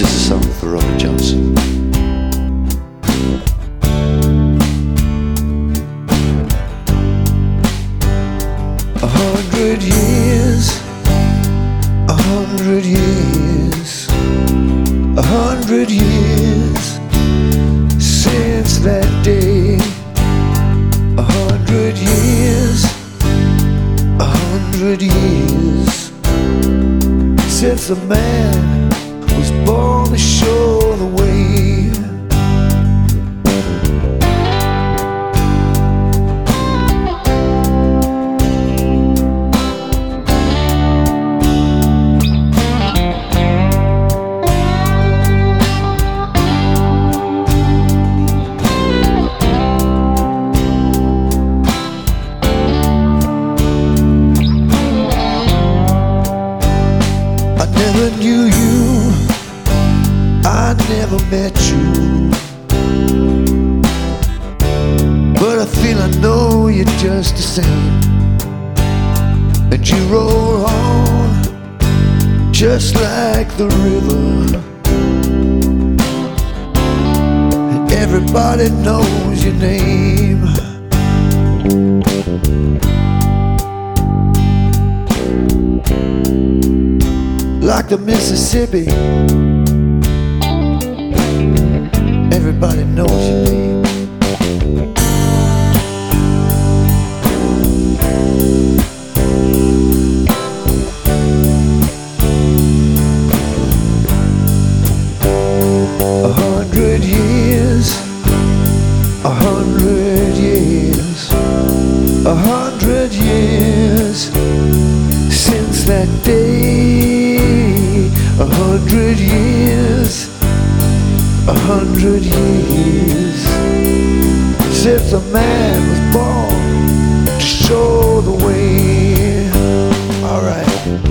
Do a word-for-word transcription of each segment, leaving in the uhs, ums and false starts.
is a song for Robert Johnson. A hundred years, a hundred years, a hundred years since that day. A hundred years, a hundred years since a man was born to show the way. I never knew you, I never met you, but I feel I know you're just the same. And you roll on just like the river, and everybody knows your name. Like the Mississippi, everybody knows your name. A hundred years, a hundred years, a hundred years since that day. A hundred years, a hundred years since a man was born to show the way. All right.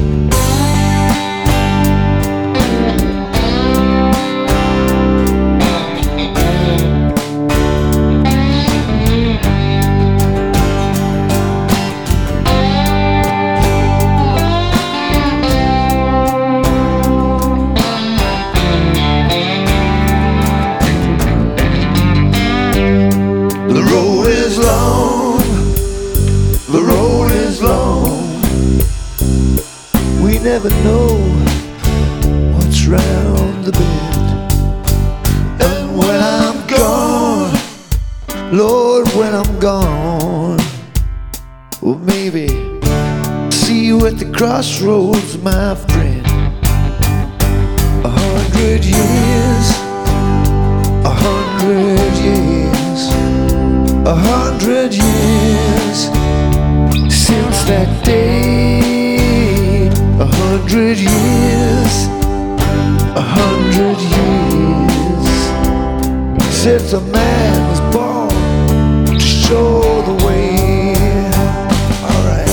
The road is long, the road is long. We never know what's round the bend. And when I'm gone, Lord, when I'm gone, well, maybe see you at the crossroads, my friend. A hundred years, a hundred years, a hundred years since that day. A hundred years, a hundred years since a man was born to show the way. All right.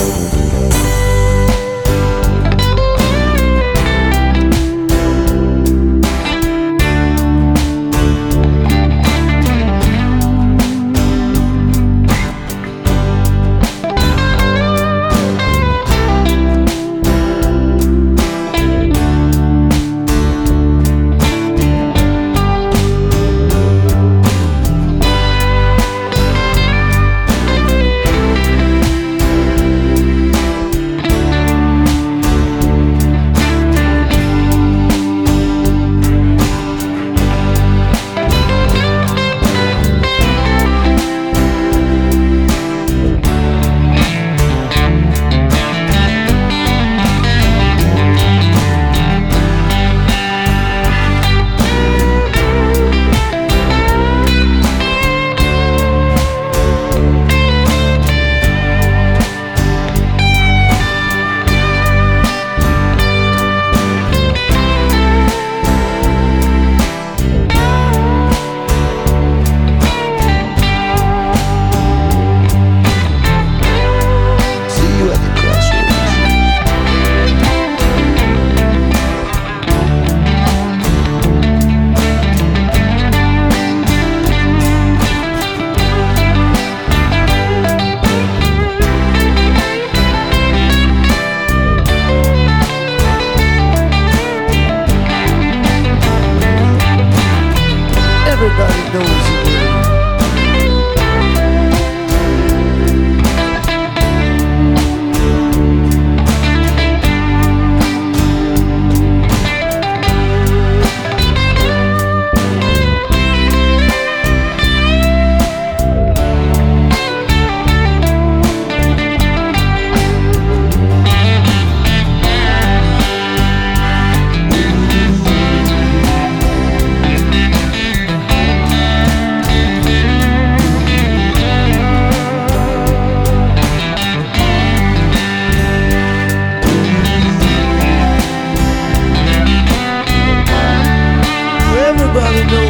everybody knows the way. Everybody knows